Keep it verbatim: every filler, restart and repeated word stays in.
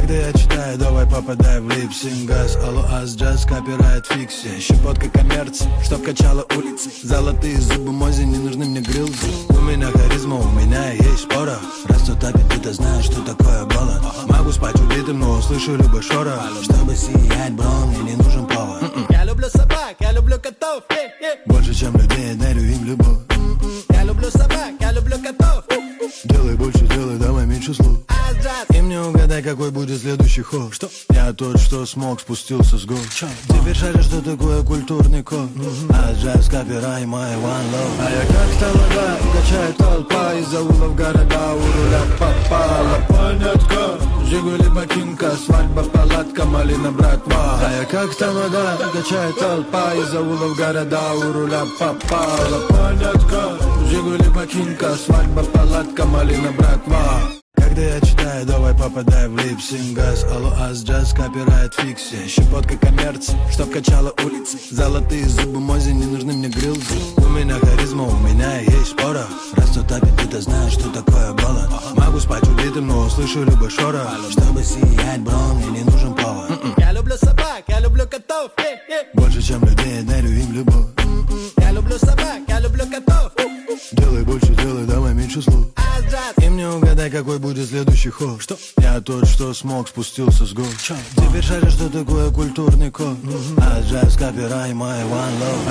Когда я читаю, давай попадай в липсинг. Газ, алло, ас, джаз, копирайт, фикси. Щепотка коммерции, чтоб качала улицы. Золотые зубы Мози, не нужны мне грилзы. У меня харизма, у меня есть порох. Раз кто топит, ты-то знаешь, что такое голод. Могу спать убитым, но услышу любой шорох. Чтобы сиять, бро, мне не нужен повод. Я люблю собак, я люблю котов. Больше, чем людей, дарю им любовь. Я люблю собак, я люблю котов. Делай больше, делай, давай меньше слов. И мне угадай, какой будет следующий ход. Что? Я тот, что смог, спустился с гор. Теперь шаришь, что такое культурный код. А джаз, копирай, мой one love. А я как тамада, качает толпа. Из аулов города у руля попала. Понятка, Жигули, бакинка, свадьба, палатка, малина, братва. А я как тамада, качает толпа. Из аулов города у руля попала. Понятка, Жигули, бакинка, свадьба, палатка, малина, братва. Когда я читаю, давай попадай в липсинг. Газ, алло, ас, джаз, копирайт, фикси. Щепотка коммерции, чтоб качала улицы. Золотые зубы Мози, не нужны мне грилзы. У меня харизма, у меня есть порох. Раз кто топит, ты-то знаешь, что такое голод. Могу спать убитым, но услышу любой шорох. Чтобы сиять, бро, мне не нужен повод. Я люблю собак, я люблю котов. Больше, чем людей, дарю им любовь. Я люблю собак, я люблю котов. Делай больше, делай, давай меньше слов. И мне угадай, какой будет следующий ход. Что? Я тот, что смог, спустился с гор. Теперь шаришь, что такое культурный код. А джаз, копирай, мой one love.